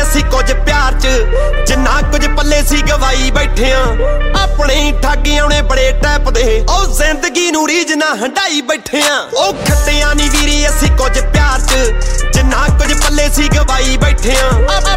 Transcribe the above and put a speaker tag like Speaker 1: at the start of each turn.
Speaker 1: ਅਸੀਂ ਕੁਝ ਪਿਆਰ ਚ ਜਿੰਨਾ ਕੁਝ ਪੱਲੇ ਸੀ ਗਵਾਈ ਬੈਠੇ ਆਂ ਆਪਣੇ ਹੀ ਠੱਗ ਆਉਣੇ ਬੜੇ ਟੈਪ ਦੇ ਉਹ ਜ਼ਿੰਦਗੀ ਨੂੰ ਰੀਝ ਨਾ ਹੰਡਾਈ ਬੈਠੇ ਆਂ ਉਹ ਖੱਟਿਆਂ ਨੀ ਵੀਰੇ ਅਸੀਂ ਕੁਝ ਪਿਆਰ ਚ ਜਿੰਨਾ ਕੁਝ ਪੱਲੇ ਸੀ ਗਵਾਈ ਬੈਠੇ ਆਂ